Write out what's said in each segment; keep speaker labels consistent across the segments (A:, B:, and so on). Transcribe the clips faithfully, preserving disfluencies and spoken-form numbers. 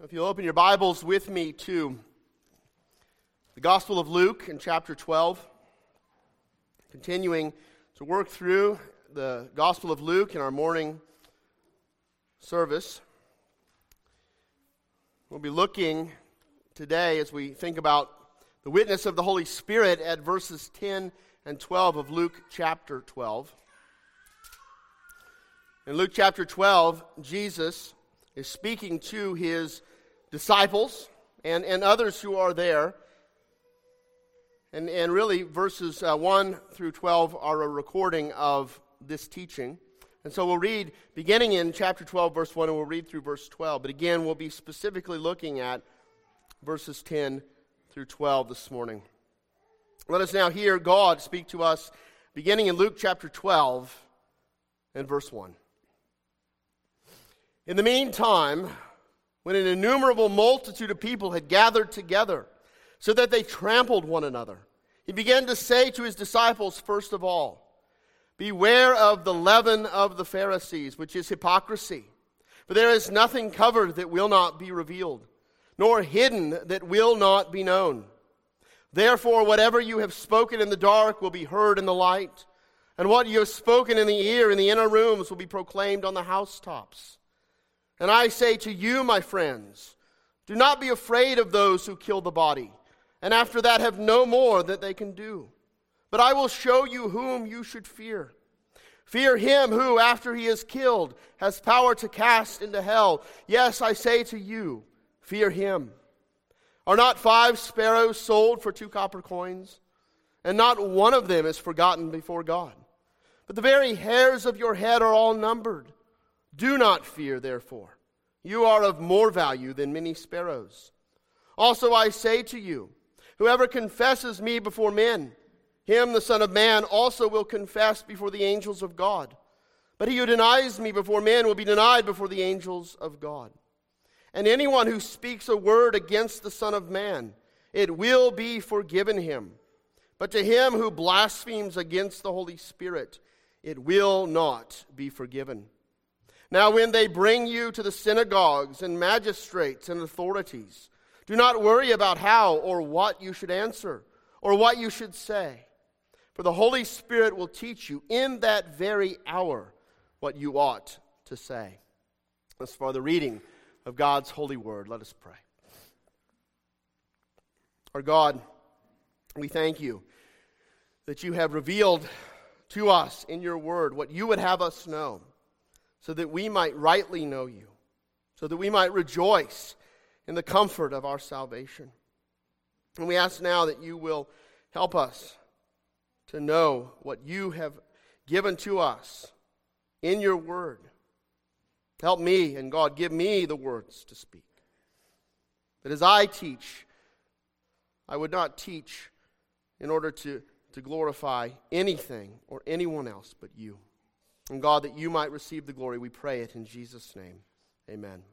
A: If you'll open your Bibles with me to the Gospel of Luke in chapter twelve, continuing to work through the Gospel of Luke in our morning service. We'll be looking today as we think about the witness of the Holy Spirit at verses ten and twelve of Luke chapter twelve. In Luke chapter twelve, Jesus is speaking to his disciples and, and others who are there. And, and really, verses uh, one through twelve are a recording of this teaching. And so we'll read, beginning in chapter twelve, verse one, and we'll read through verse twelve. But again, we'll be specifically looking at verses ten through twelve this morning. Let us now hear God speak to us, beginning in Luke chapter twelve and verse one. In the meantime, when an innumerable multitude of people had gathered together, so that they trampled one another, he began to say to his disciples, first of all, beware of the leaven of the Pharisees, which is hypocrisy. For there is nothing covered that will not be revealed, nor hidden that will not be known. Therefore, whatever you have spoken in the dark will be heard in the light, and what you have spoken in the ear in the inner rooms will be proclaimed on the housetops. And I say to you, my friends, do not be afraid of those who kill the body, and after that have no more that they can do. But I will show you whom you should fear. Fear him who, after he is killed, has power to cast into hell. Yes, I say to you, fear him. Are not five sparrows sold for two copper coins? And not one of them is forgotten before God. But the very hairs of your head are all numbered. Do not fear, therefore. You are of more value than many sparrows. Also I say to you, whoever confesses me before men, him the Son of Man also will confess before the angels of God. But he who denies me before men will be denied before the angels of God. And anyone who speaks a word against the Son of Man, it will be forgiven him. But to him who blasphemes against the Holy Spirit, it will not be forgiven. Now when they bring you to the synagogues and magistrates and authorities, do not worry about how or what you should answer or what you should say. For the Holy Spirit will teach you in that very hour what you ought to say. As for the reading of God's holy word, let us pray. Our God, we thank you that you have revealed to us in your word what you would have us know, so that we might rightly know you, so that we might rejoice in the comfort of our salvation. And we ask now that you will help us to know what you have given to us in your word. Help me, and God, give me the words to speak. That as I teach, I would not teach in order to, to glorify anything or anyone else but you. And God, that you might receive the glory, we pray it in Jesus' name. Amen.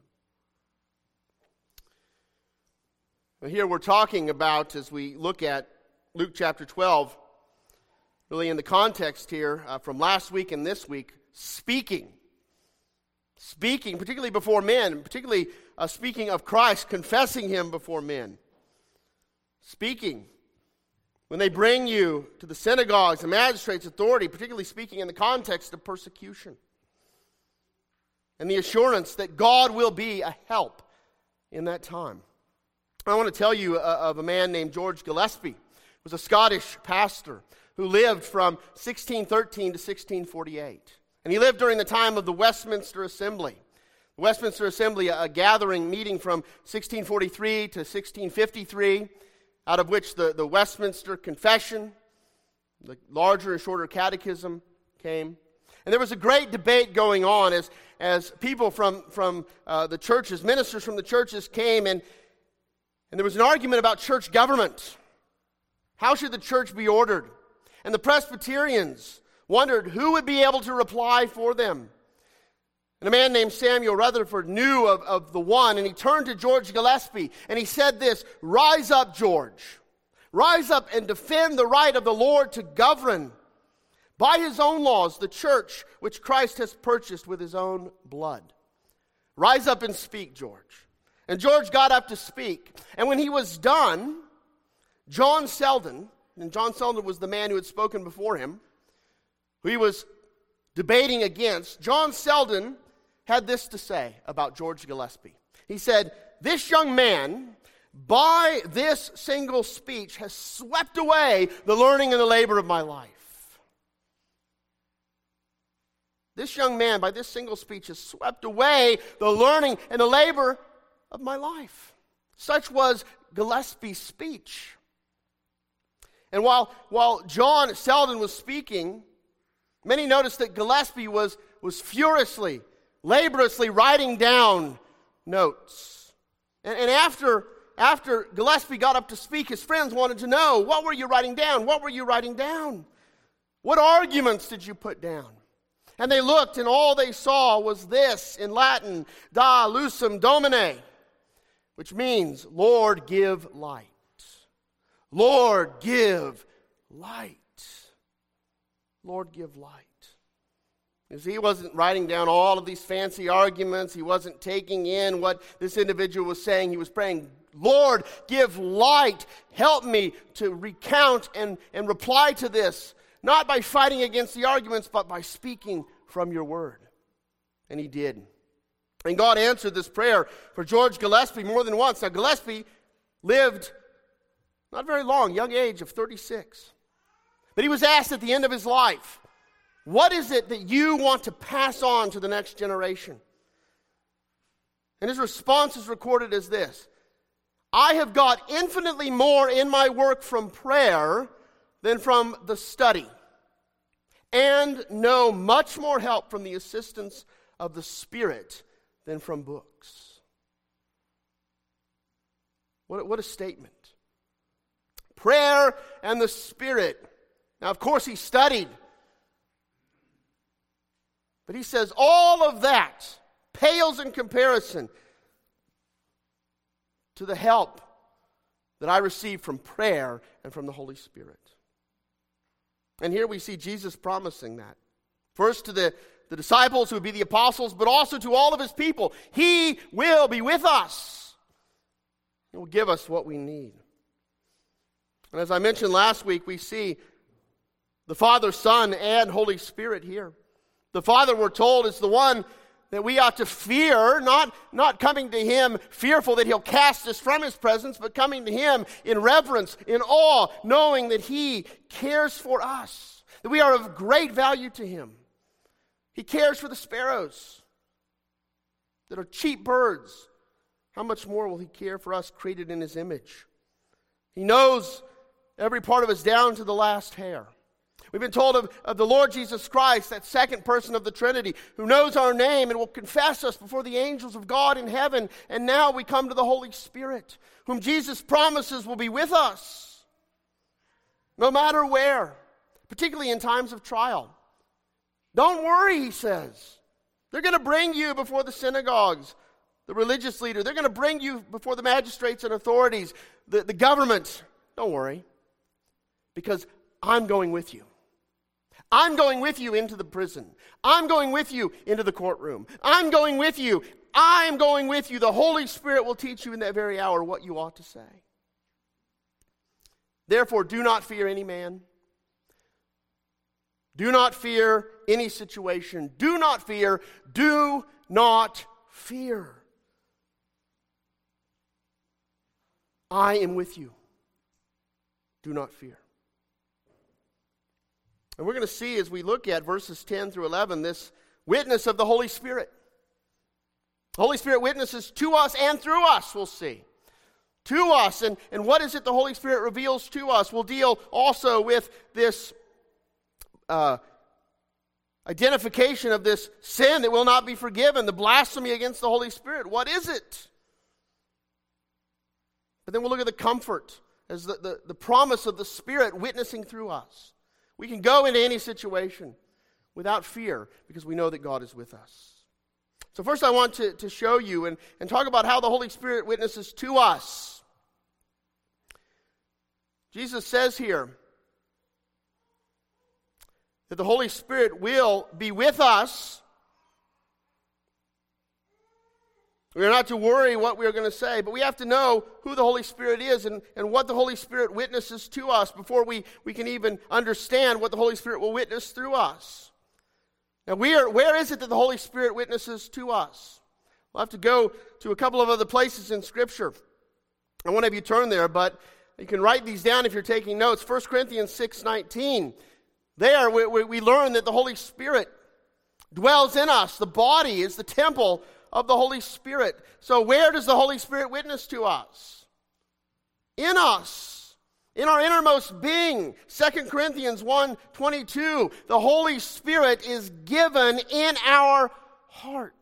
A: Well, here we're talking about, as we look at Luke chapter twelve, really in the context here uh, from last week and this week, speaking. Speaking, particularly before men, particularly uh, speaking of Christ, confessing him before men. Speaking. When they bring you to the synagogues, the magistrates' authority, particularly speaking in the context of persecution. And the assurance that God will be a help in that time. I want to tell you uh, of a man named George Gillespie, who was a Scottish pastor who lived from sixteen thirteen to sixteen forty-eight. And he lived during the time of the Westminster Assembly. The Westminster Assembly, a, a gathering meeting from sixteen forty-three to sixteen fifty-three, out of which the, the Westminster Confession, the larger and shorter catechism came. And there was a great debate going on as, as people from, from uh, the churches, ministers from the churches came, and, and there was an argument about church government. How should the church be ordered? And the Presbyterians wondered who would be able to reply for them. And a man named Samuel Rutherford knew of, of the one, and he turned to George Gillespie, and he said this, "Rise up, George. Rise up and defend the right of the Lord to govern by his own laws the church which Christ has purchased with his own blood. Rise up and speak, George. And George got up to speak. And when he was done, John Selden, and John Selden was the man who had spoken before him, who he was debating against, John Selden had this to say about George Gillespie. He said, "This young man, by this single speech, has swept away the learning and the labor of my life." This young man, by this single speech, has swept away the learning and the labor of my life. Such was Gillespie's speech. And while, while John Selden was speaking, many noticed that Gillespie was, was furiously, laboriously writing down notes. And, and after, after Gillespie got up to speak, his friends wanted to know, what were you writing down? What were you writing down? What arguments did you put down? And they looked, and all they saw was this in Latin, Da lucem Domine, which means, Lord, give light. Lord, give light. Lord, give light. Because he wasn't writing down all of these fancy arguments. He wasn't taking in what this individual was saying. He was praying, Lord, give light. Help me to recount and, and reply to this. Not by fighting against the arguments, but by speaking from your word. And he did. And God answered this prayer for George Gillespie more than once. Now, Gillespie lived not very long, young age of thirty-six. But he was asked at the end of his life, what is it that you want to pass on to the next generation? And his response is recorded as this: I have got infinitely more in my work from prayer than from the study, and know much more help from the assistance of the Spirit than from books. What, what a statement. Prayer and the Spirit. Now, of course, he studied. But he says all of that pales in comparison to the help that I receive from prayer and from the Holy Spirit. And here we see Jesus promising that. First to the, the disciples who would be the apostles, but also to all of his people. He will be with us. He will give us what we need. And as I mentioned last week, we see the Father, Son, and Holy Spirit here. The Father, we're told, is the one that we ought to fear, not, not coming to him fearful that he'll cast us from his presence, but coming to him in reverence, in awe, knowing that he cares for us, that we are of great value to him. He cares for the sparrows that are cheap birds. How much more will he care for us created in his image? He knows every part of us down to the last hair. We've been told of, of the Lord Jesus Christ, that second person of the Trinity, who knows our name and will confess us before the angels of God in heaven. And now we come to the Holy Spirit, whom Jesus promises will be with us, no matter where, particularly in times of trial. Don't worry, he says. They're going to bring you before the synagogues, the religious leader. They're going to bring you before the magistrates and authorities, the, the government. Don't worry, because I'm going with you. I'm going with you into the prison. I'm going with you into the courtroom. I'm going with you. I'm going with you. The Holy Spirit will teach you in that very hour what you ought to say. Therefore, do not fear any man. Do not fear any situation. Do not fear. Do not fear. I am with you. Do not fear. And we're going to see as we look at verses ten through eleven this witness of the Holy Spirit. The Holy Spirit witnesses to us and through us, we'll see. To us. And, and what is it the Holy Spirit reveals to us? We'll deal also with this uh, identification of this sin that will not be forgiven, the blasphemy against the Holy Spirit. What is it? But then we'll look at the comfort as the, the, the promise of the Spirit witnessing through us. We can go into any situation without fear because we know that God is with us. So first I want to, to show you and, and talk about how the Holy Spirit witnesses to us. Jesus says here that the Holy Spirit will be with us. We are not to worry what we are going to say, but we have to know who the Holy Spirit is and, and what the Holy Spirit witnesses to us before we, we can even understand what the Holy Spirit will witness through us. Now, we are, where is it that the Holy Spirit witnesses to us? We'll have to go to a couple of other places in Scripture. I won't have you turn there, but you can write these down if you're taking notes. First Corinthians six nineteen. There we, we, we learn that the Holy Spirit dwells in us. The body is the temple of the Holy Spirit. So where does the Holy Spirit witness to us? In us. In our innermost being. Second Corinthians one twenty-two. The Holy Spirit is given in our hearts.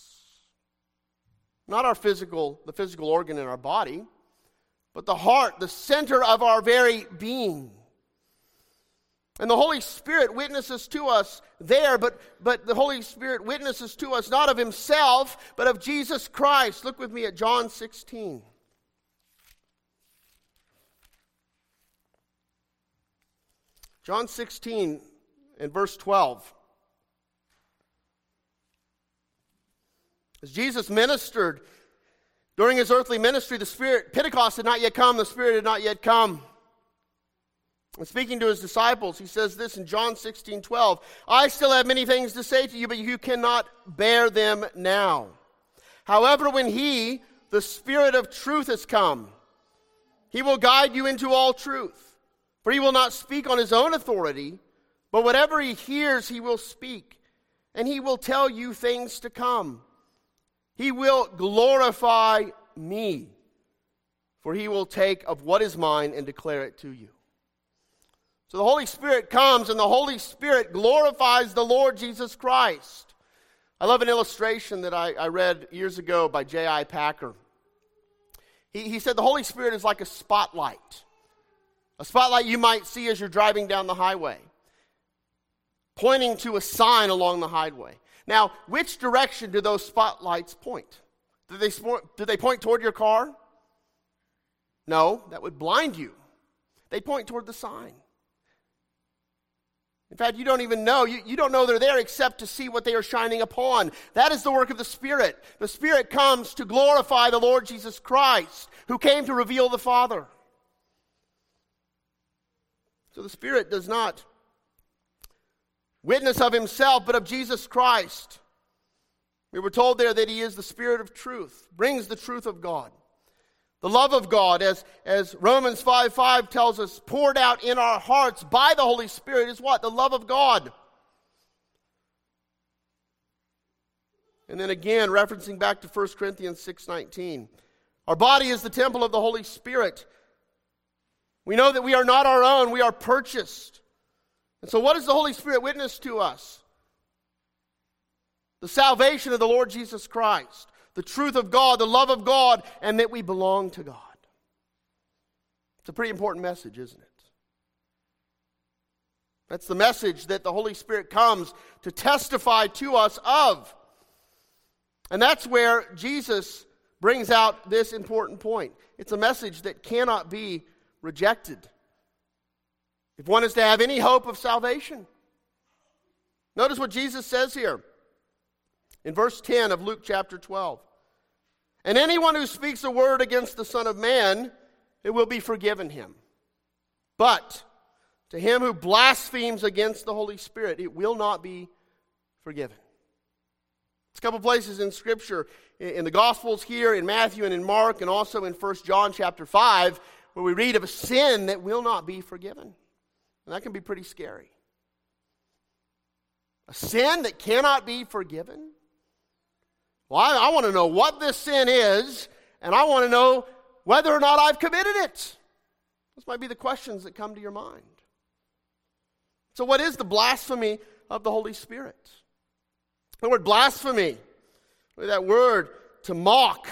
A: Not our physical, the physical organ in our body, but the heart, the center of our very being. And the Holy Spirit witnesses to us there, but, but the Holy Spirit witnesses to us not of himself, but of Jesus Christ. Look with me at John sixteen. John sixteen and verse twelve. As Jesus ministered during his earthly ministry, the Spirit, Pentecost had not yet come, the Spirit had not yet come. And speaking to his disciples, he says this in John sixteen twelve, I still have many things to say to you, but you cannot bear them now. However, when he, the Spirit of truth, has come, he will guide you into all truth. For he will not speak on his own authority, but whatever he hears, he will speak. And he will tell you things to come. He will glorify me, for he will take of what is mine and declare it to you. So the Holy Spirit comes, and the Holy Spirit glorifies the Lord Jesus Christ. I love an illustration that I, I read years ago by J I Packer. He, he said the Holy Spirit is like a spotlight. A spotlight you might see as you're driving down the highway, pointing to a sign along the highway. Now, which direction do those spotlights point? Do they, do they point toward your car? No, that would blind you. They point toward the sign. In fact, you don't even know. You, you don't know they're there except to see what they are shining upon. That is the work of the Spirit. The Spirit comes to glorify the Lord Jesus Christ, who came to reveal the Father. So the Spirit does not witness of himself, but of Jesus Christ. We were told there that he is the Spirit of truth, brings the truth of God. The love of God, as, as Romans five five tells us, poured out in our hearts by the Holy Spirit is what? The love of God. And then again, referencing back to First Corinthians six nineteen. Our body is the temple of the Holy Spirit. We know that we are not our own, we are purchased. And so what does the Holy Spirit witness to us? The salvation of the Lord Jesus Christ. The truth of God, the love of God, and that we belong to God. It's a pretty important message, isn't it? That's the message that the Holy Spirit comes to testify to us of. And that's where Jesus brings out this important point. It's a message that cannot be rejected if one is to have any hope of salvation. Notice what Jesus says here. In verse ten of Luke chapter twelve. And anyone who speaks a word against the Son of Man, it will be forgiven him. But to him who blasphemes against the Holy Spirit, it will not be forgiven. It's a couple places in Scripture, in the Gospels here, in Matthew and in Mark, and also in First John chapter five, where we read of a sin that will not be forgiven. And that can be pretty scary. A sin that cannot be forgiven? Well, I, I want to know what this sin is, and I want to know whether or not I've committed it. Those might be the questions that come to your mind. So what is the blasphemy of the Holy Spirit? The word blasphemy, that word to mock,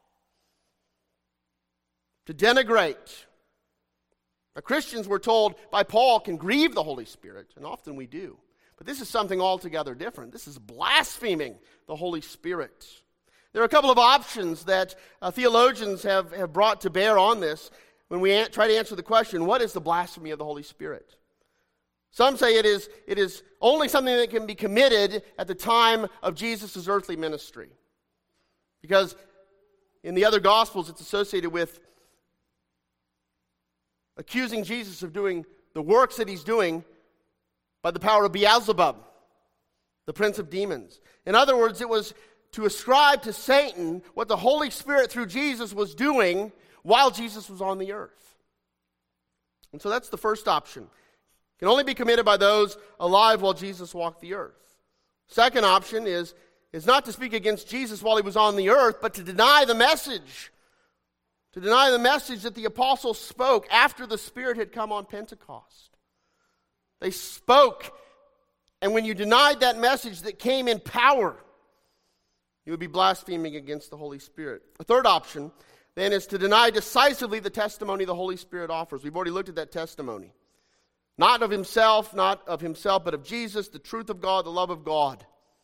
A: to denigrate. Now, Christians, we're told by Paul, can grieve the Holy Spirit, and often we do. But this is something altogether different. This is blaspheming the Holy Spirit. There are a couple of options that uh, theologians have, have brought to bear on this when we an- try to answer the question, what is the blasphemy of the Holy Spirit? Some say it is, it is only something that can be committed at the time of Jesus' earthly ministry. Because In the other Gospels, it's associated with accusing Jesus of doing the works that he's doing by the power of Beelzebub, the prince of demons. In other words, it was to ascribe to Satan what the Holy Spirit through Jesus was doing while Jesus was on the earth. And so that's the first option. It can only be committed by those alive while Jesus walked the earth. Second option is, is not to speak against Jesus while he was on the earth, but to deny the message. To deny the message that the apostles spoke after the Spirit had come on Pentecost. They spoke, and when you denied that message that came in power, you would be blaspheming against the Holy Spirit. A third option, then, is to deny decisively the testimony the Holy Spirit offers. We've already looked at that testimony. Not of himself, not of himself, but of Jesus, the truth of God, the love of God.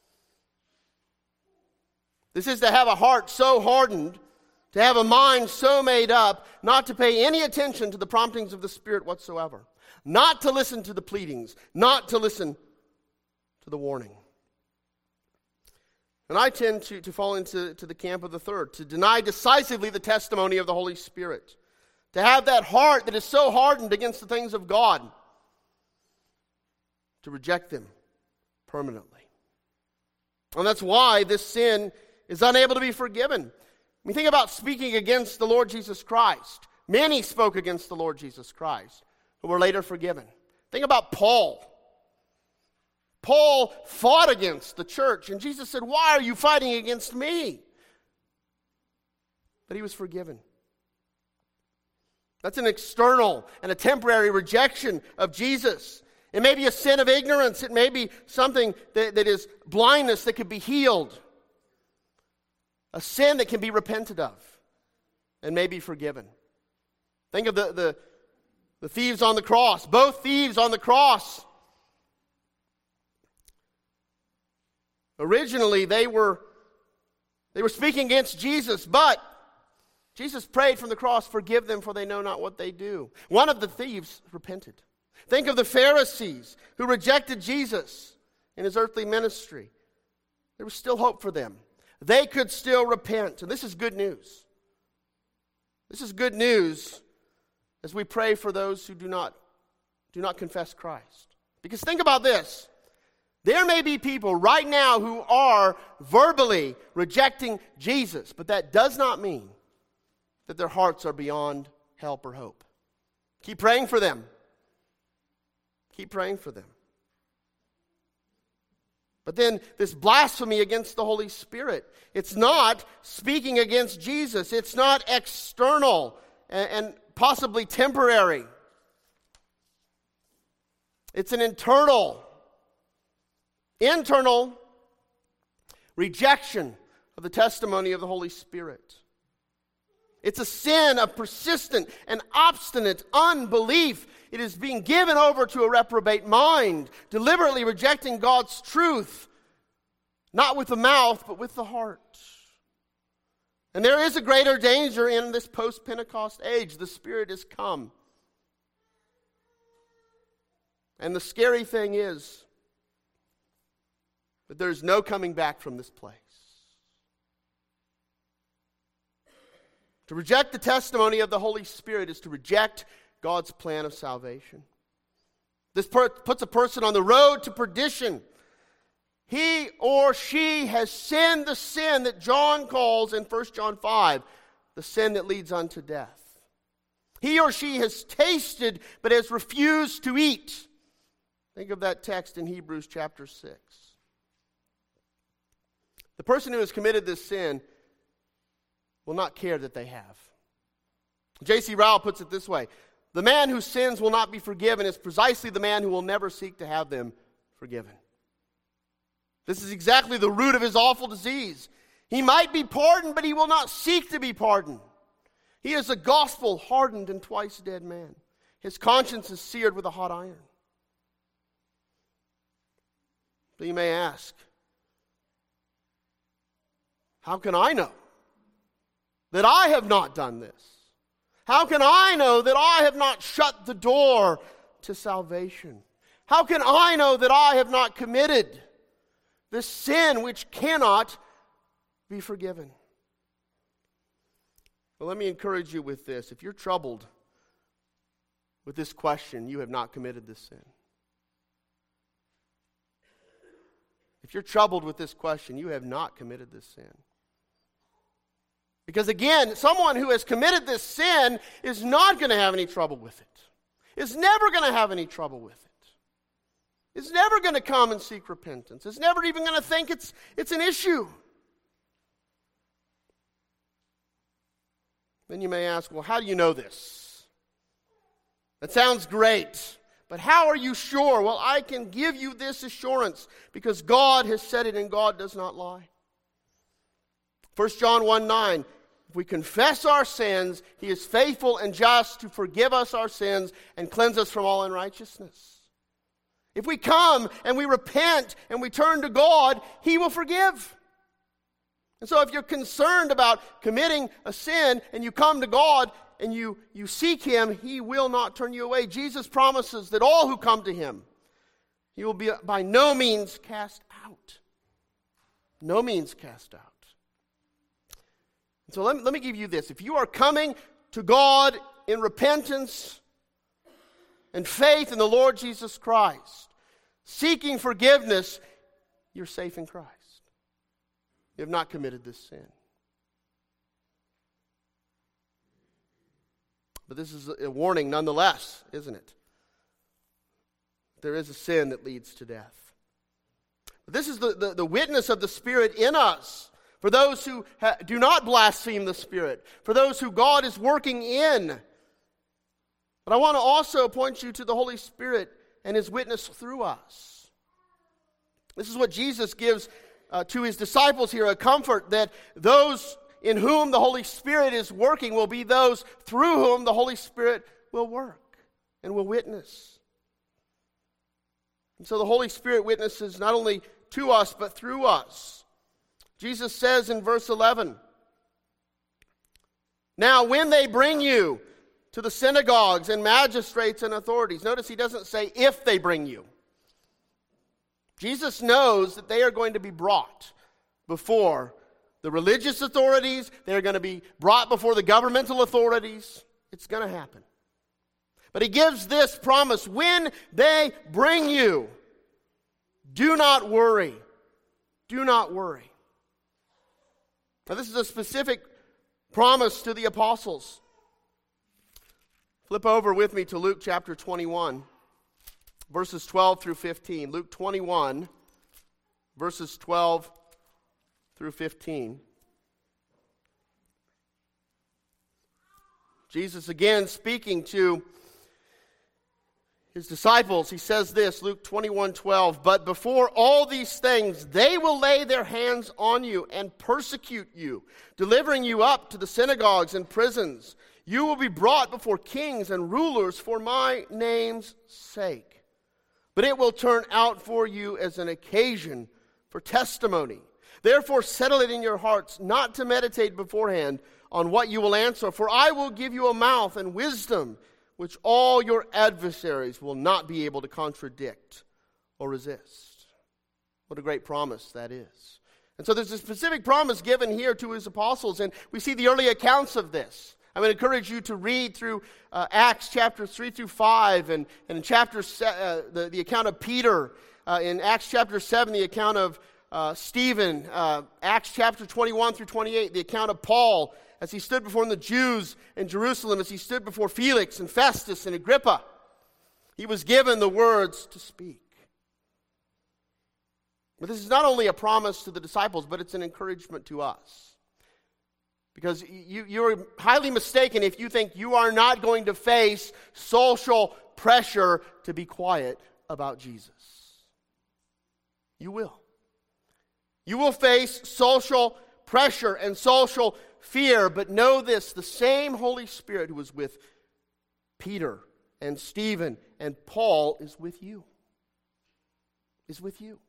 A: This is to have a heart so hardened, to have a mind so made up, not to pay any attention to the promptings of the Spirit whatsoever. Not to listen to the pleadings, not to listen to the warning. And I tend to, to fall into to the camp of the third, to deny decisively the testimony of the Holy Spirit. To have that heart that is so hardened against the things of God, to reject them permanently. And that's why this sin is unable to be forgiven. I mean, think about speaking against the Lord Jesus Christ. Many spoke against the Lord Jesus Christ, who were later forgiven. Think about Paul. Paul fought against the church, and Jesus said, "Why are you fighting against me?" But he was forgiven. That's an external and a temporary rejection of Jesus. It may be a sin of ignorance. It may be something that, that is blindness that can be healed. A sin that can be repented of and may be forgiven. Think of the, the, the thieves on the cross. Both thieves on the cross. Originally, they were, they were speaking against Jesus, but Jesus prayed from the cross, "Forgive them, for they know not what they do." One of the thieves repented. Think of the Pharisees who rejected Jesus in his earthly ministry. There was still hope for them. They could still repent. And this is good news. This is good news as we pray for those who do not, do not confess Christ. Because think about this. There may be people right now who are verbally rejecting Jesus, but that does not mean that their hearts are beyond help or hope. Keep praying for them. Keep praying for them. But then this blasphemy against the Holy Spirit, it's not speaking against Jesus. It's not external and, and possibly temporary. It's an internal, internal rejection of the testimony of the Holy Spirit. It's a sin of persistent and obstinate unbelief. It is being given over to a reprobate mind, deliberately rejecting God's truth, not with the mouth, but with the heart. And there is a greater danger in this post-Pentecost age. The Spirit has come. And the scary thing is that there's no coming back from this place. To reject the testimony of the Holy Spirit is to reject God's plan of salvation. This per- puts a person on the road to perdition. He or she has sinned the sin that John calls in First John five, the sin that leads unto death. He or she has tasted but has refused to eat. Think of that text in Hebrews chapter six. The person who has committed this sin will not care that they have. J C Ryle puts it this way: the man whose sins will not be forgiven is precisely the man who will never seek to have them forgiven. This is exactly the root of his awful disease. He might be pardoned, but he will not seek to be pardoned. He is a gospel-hardened and twice-dead man. His conscience is seared with a hot iron. So you may ask, how can I know that I have not done this? How can I know that I have not shut the door to salvation? How can I know that I have not committed this sin which cannot be forgiven? Well, let me encourage you with this. If you're troubled with this question, you have not committed this sin. If you're troubled with this question, you have not committed this sin. Because again, someone who has committed this sin is not going to have any trouble with it. Is never going to have any trouble with it. Is never going to come and seek repentance. Is never even going to think it's, it's an issue. Then you may ask, well, how do you know this? That sounds great, but how are you sure? Well, I can give you this assurance because God has said it and God does not lie. First John one nine, if we confess our sins, He is faithful and just to forgive us our sins and cleanse us from all unrighteousness. If we come and we repent and we turn to God, He will forgive. And so if you're concerned about committing a sin and you come to God and you, you seek Him, He will not turn you away. Jesus promises that all who come to Him, He will be by no means cast out. No means cast out. And so let me, let me give you this. If you are coming to God in repentance and faith in the Lord Jesus Christ, seeking forgiveness, you're safe in Christ. You have not committed this sin. But this is a warning nonetheless, isn't it? There is a sin that leads to death. But this is the, the, the witness of the Spirit in us. For those who ha- do not blaspheme the Spirit. For those who God is working in. But I want to also point you to the Holy Spirit and His witness through us. This is what Jesus gives Uh, to His disciples here, a comfort that those in whom the Holy Spirit is working will be those through whom the Holy Spirit will work and will witness. And so the Holy Spirit witnesses not only to us, but through us. Jesus says in verse eleven, "Now when they bring you to the synagogues and magistrates and authorities," notice He doesn't say if they bring you. Jesus knows that they are going to be brought before the religious authorities. They're going to be brought before the governmental authorities. It's going to happen. But He gives this promise: when they bring you, do not worry. Do not worry. Now, this is a specific promise to the apostles. Flip over with me to Luke chapter twenty-one. Verses twelve through fifteen. Luke twenty-one, verses twelve through fifteen. Jesus again speaking to His disciples. He says this, Luke twenty-one twelve, "But before all these things, they will lay their hands on you and persecute you, delivering you up to the synagogues and prisons. You will be brought before kings and rulers for my name's sake. But it will turn out for you as an occasion for testimony. Therefore settle it in your hearts not to meditate beforehand on what you will answer. For I will give you a mouth and wisdom which all your adversaries will not be able to contradict or resist." What a great promise that is. And so there's a specific promise given here to His apostles, and we see the early accounts of this. I would encourage you to read through uh, Acts chapter three through five, and, and in chapter se- uh, the, the account of Peter, uh, in Acts chapter seven, the account of uh, Stephen, uh, Acts chapter twenty-one through twenty-eight, the account of Paul as he stood before the Jews in Jerusalem, as he stood before Felix and Festus and Agrippa. He was given the words to speak. But this is not only a promise to the disciples, but it's an encouragement to us. Because you, you're highly mistaken if you think you are not going to face social pressure to be quiet about Jesus. You will. You will face social pressure and social fear, but know this: the same Holy Spirit who was with Peter and Stephen and Paul is with you. Is with you.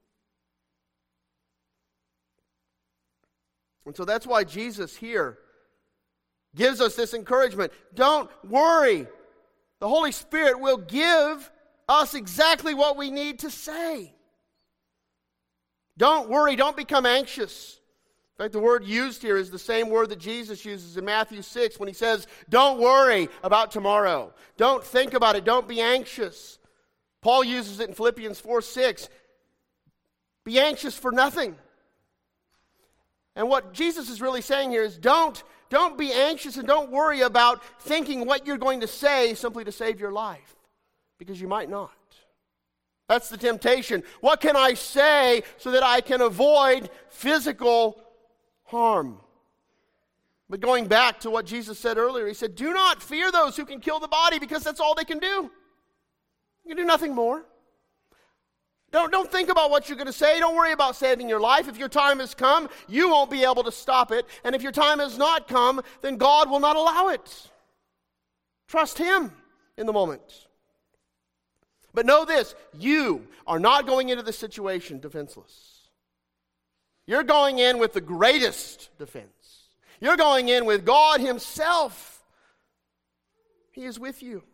A: And so that's why Jesus here gives us this encouragement. Don't worry. The Holy Spirit will give us exactly what we need to say. Don't worry. Don't become anxious. In In fact, the word used here is the same word that Jesus uses in Matthew six when he says, don't worry about tomorrow. Don't think about it. Don't be anxious. Paul uses it in Philippians four six. Be anxious for nothing. And what Jesus is really saying here is don't, don't be anxious and don't worry about thinking what you're going to say simply to save your life, because you might not. That's the temptation. What can I say so that I can avoid physical harm? But going back to what Jesus said earlier, he said, do not fear those who can kill the body, because that's all they can do. You can do nothing more. Don't, don't think about what you're going to say. Don't worry about saving your life. If your time has come, you won't be able to stop it. And if your time has not come, then God will not allow it. Trust Him in the moment. But know this, you are not going into this situation defenseless. You're going in with the greatest defense. You're going in with God Himself. He is with you.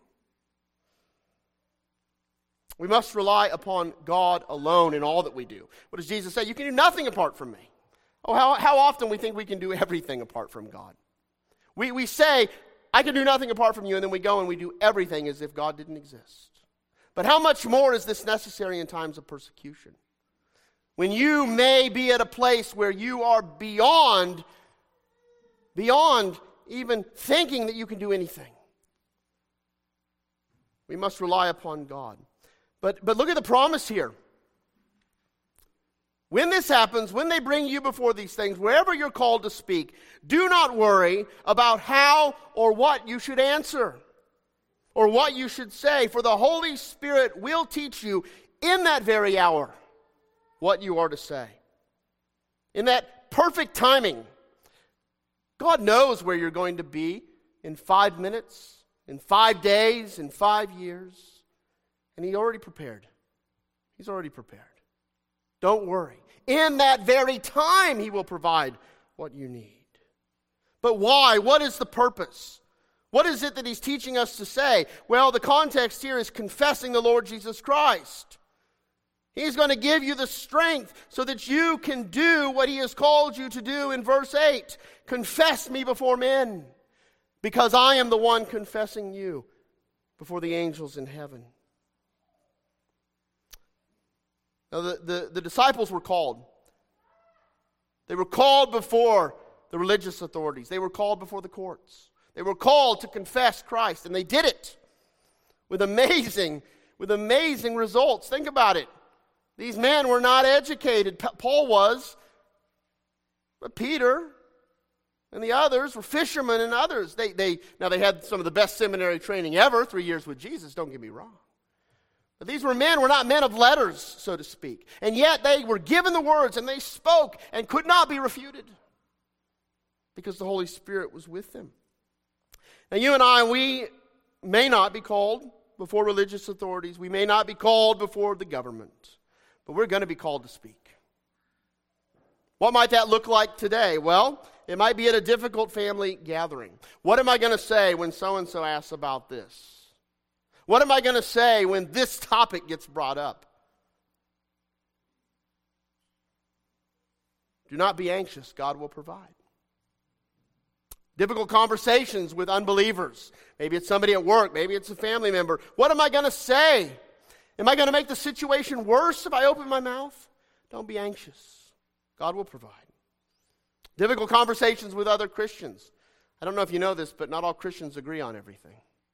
A: We must rely upon God alone in all that we do. What does Jesus say? You can do nothing apart from me. Oh, how, how often we think we can do everything apart from God. We, we say, I can do nothing apart from you, and then we go and we do everything as if God didn't exist. But how much more is this necessary in times of persecution? When you may be at a place where you are beyond, beyond even thinking that you can do anything. We must rely upon God. But, but look at the promise here. When this happens, when they bring you before these things, wherever you're called to speak, do not worry about how or what you should answer or what you should say, for the Holy Spirit will teach you in that very hour what you are to say. In that perfect timing. God knows where you're going to be in five minutes, in five days, in five years. And He already prepared. He's already prepared. Don't worry. In that very time, He will provide what you need. But why? What is the purpose? What is it that He's teaching us to say? Well, the context here is confessing the Lord Jesus Christ. He's going to give you the strength so that you can do what He has called you to do in verse eight. Confess me before men, because I am the one confessing you before the angels in heaven. Now, the, the, the disciples were called. They were called before the religious authorities. They were called before the courts. They were called to confess Christ, and they did it with amazing, with amazing results. Think about it. These men were not educated. P- Paul was, but Peter and the others were fishermen and others. They, they, now, they had some of the best seminary training ever, three years with Jesus, don't get me wrong. But these were men, were not men of letters, so to speak. And yet they were given the words and they spoke and could not be refuted because the Holy Spirit was with them. Now you and I, we may not be called before religious authorities. We may not be called before the government. But we're going to be called to speak. What might that look like today? Well, it might be at a difficult family gathering. What am I going to say when so-and-so asks about this? What am I going to say when this topic gets brought up? Do not be anxious. God will provide. Difficult conversations with unbelievers. Maybe it's somebody at work. Maybe it's a family member. What am I going to say? Am I going to make the situation worse if I open my mouth? Don't be anxious. God will provide. Difficult conversations with other Christians. I don't know if you know this, but not all Christians agree on everything.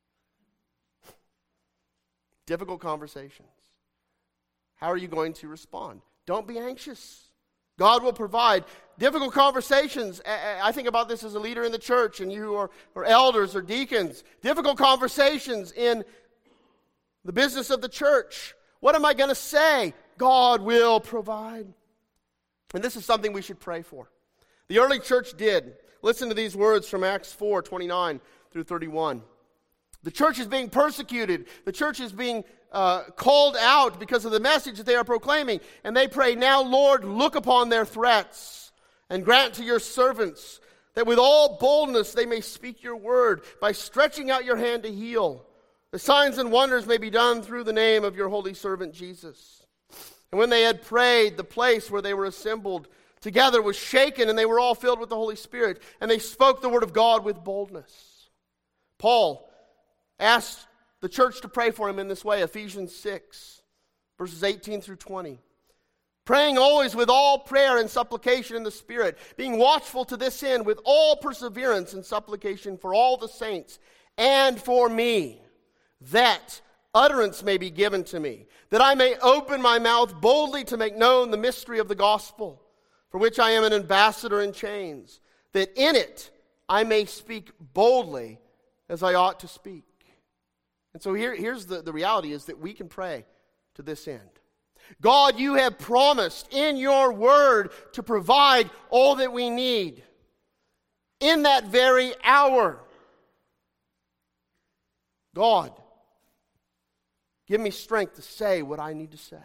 A: Difficult conversations. How are you going to respond? Don't be anxious. God will provide. Difficult conversations. I think about this as a leader in the church, and you who are, are elders or deacons. Difficult conversations in the business of the church. What am I going to say? God will provide. And this is something we should pray for. The early church did. Listen to these words from Acts four, twenty-nine through thirty-one. The church is being persecuted. The church is being uh, called out because of the message that they are proclaiming. And they pray, now, Lord, look upon their threats and grant to your servants that with all boldness they may speak your word by stretching out your hand to heal. The signs and wonders may be done through the name of your holy servant Jesus. And when they had prayed, the place where they were assembled together was shaken, and they were all filled with the Holy Spirit, and they spoke the word of God with boldness. Paul asked the church to pray for him in this way, Ephesians six, verses eighteen through twenty. Praying always with all prayer and supplication in the Spirit, being watchful to this end with all perseverance and supplication for all the saints and for me, that utterance may be given to me, that I may open my mouth boldly to make known the mystery of the gospel, for which I am an ambassador in chains, that in it I may speak boldly as I ought to speak. And so here, here's the, the reality is that we can pray to this end. God, you have promised in your word to provide all that we need in that very hour. God, give me strength to say what I need to say.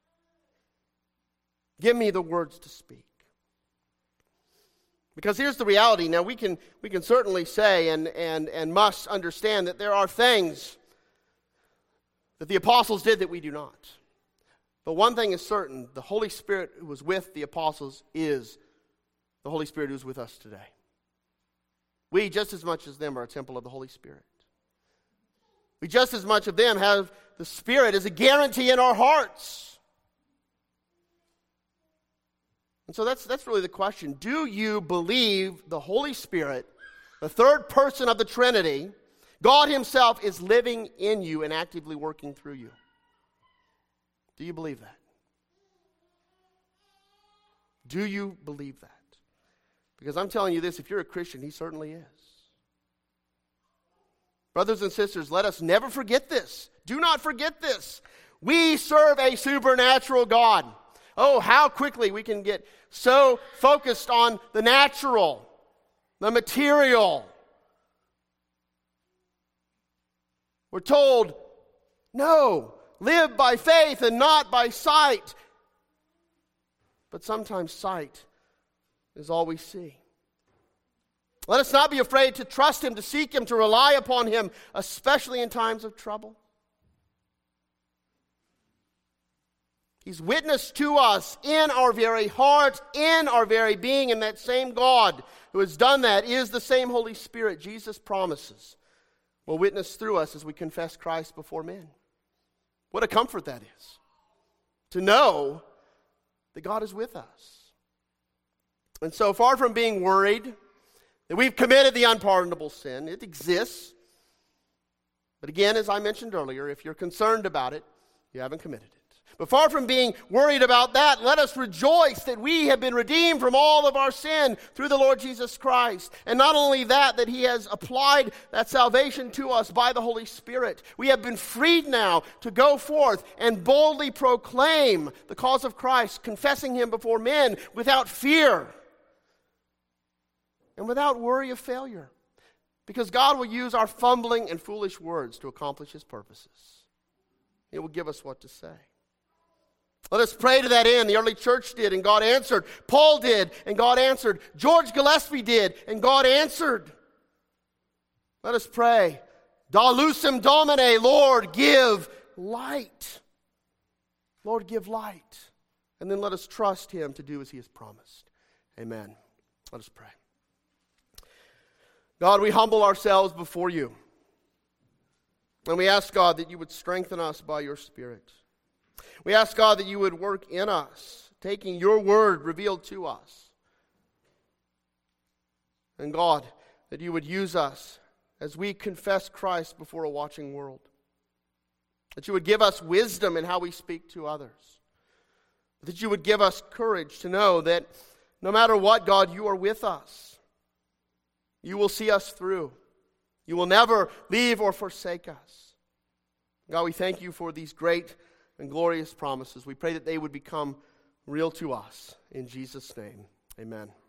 A: Give me the words to speak. Because here's the reality. Now we can we can certainly say and, and, and must understand that there are things that the apostles did that we do not. But one thing is certain, the Holy Spirit who was with the apostles is the Holy Spirit who is with us today. We, just as much as them, are a temple of the Holy Spirit. We, just as much of them, have the Spirit as a guarantee in our hearts. And so that's, that's really the question. Do you believe the Holy Spirit, the third person of the Trinity, God Himself, is living in you and actively working through you? Do you believe that? Do you believe that? Because I'm telling you this, if you're a Christian, He certainly is. Brothers and sisters, let us never forget this. Do not forget this. We serve a supernatural God. Oh, how quickly we can get so focused on the natural, the material. We're told, no, live by faith and not by sight. But sometimes sight is all we see. Let us not be afraid to trust Him, to seek Him, to rely upon Him, especially in times of trouble. He's witnessed to us in our very heart, in our very being, and that same God who has done that is the same Holy Spirit Jesus promises will witness through us as we confess Christ before men. What a comfort that is, to know that God is with us. And so far from being worried that we've committed the unpardonable sin, it exists. But again, as I mentioned earlier, if you're concerned about it, you haven't committed it. But far from being worried about that, let us rejoice that we have been redeemed from all of our sin through the Lord Jesus Christ. And not only that, that He has applied that salvation to us by the Holy Spirit. We have been freed now to go forth and boldly proclaim the cause of Christ, confessing Him before men without fear and without worry of failure. Because God will use our fumbling and foolish words to accomplish His purposes. He will give us what to say. Let us pray to that end. The early church did, and God answered. Paul did, and God answered. George Gillespie did, and God answered. Let us pray. Da lucem Domine, Lord, give light. Lord, give light. And then let us trust Him to do as He has promised. Amen. Let us pray. God, we humble ourselves before You. And we ask, God, that You would strengthen us by Your Spirit. We ask, God, that You would work in us, taking Your word revealed to us. And God, that You would use us as we confess Christ before a watching world. That You would give us wisdom in how we speak to others. That You would give us courage to know that no matter what, God, You are with us. You will see us through. You will never leave or forsake us. God, we thank You for these great and glorious promises. We pray that they would become real to us. In Jesus' name, amen.